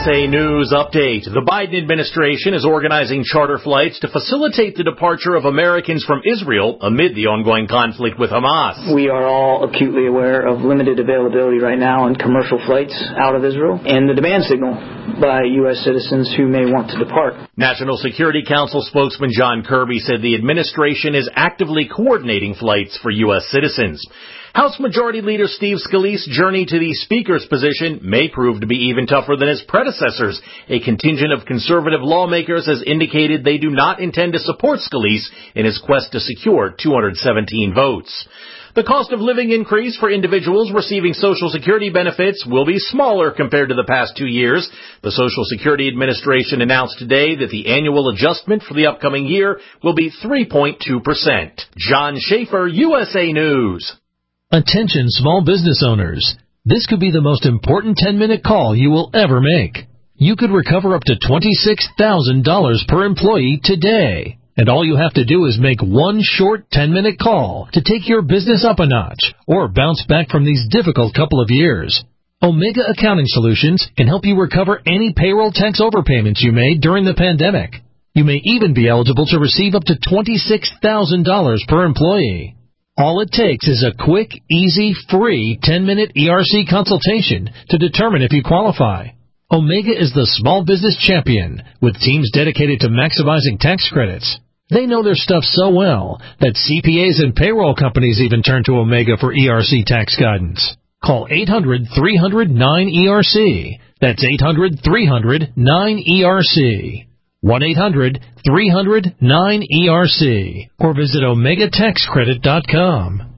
USA News Update. The Biden administration is organizing charter flights to facilitate the departure of Americans from Israel amid the ongoing conflict with Hamas. We are all acutely aware of limited availability right now on commercial flights out of Israel and the demand signal by U.S. citizens who may want to depart. National Security Council spokesman John Kirby said the administration is actively coordinating flights for U.S. citizens. House Majority Leader Steve Scalise's journey to the Speaker's position may prove to be even tougher than his predecessors. A contingent of conservative lawmakers has indicated they do not intend to support Scalise in his quest to secure 217 votes. The cost of living increase for individuals receiving Social Security benefits will be smaller compared to the past 2 years. The Social Security Administration announced today that the annual adjustment for the upcoming year will be 3.2%. John Schaefer, USA News. Attention small business owners. This could be the most important 10-minute call you will ever make. You could recover up to $26,000 per employee today. And all you have to do is make one short 10-minute call to take your business up a notch or bounce back from these difficult couple of years. Omega Accounting Solutions can help you recover any payroll tax overpayments you made during the pandemic. You may even be eligible to receive up to $26,000 per employee. All it takes is a quick, easy, free 10-minute ERC consultation to determine if you qualify. Omega is the small business champion with teams dedicated to maximizing tax credits. They know their stuff so well that CPAs and payroll companies even turn to Omega for ERC tax guidance. Call 800-300-9ERC. That's 800-300-9ERC. 1-800-300-9ERC or visit OmegaTaxCredit.com.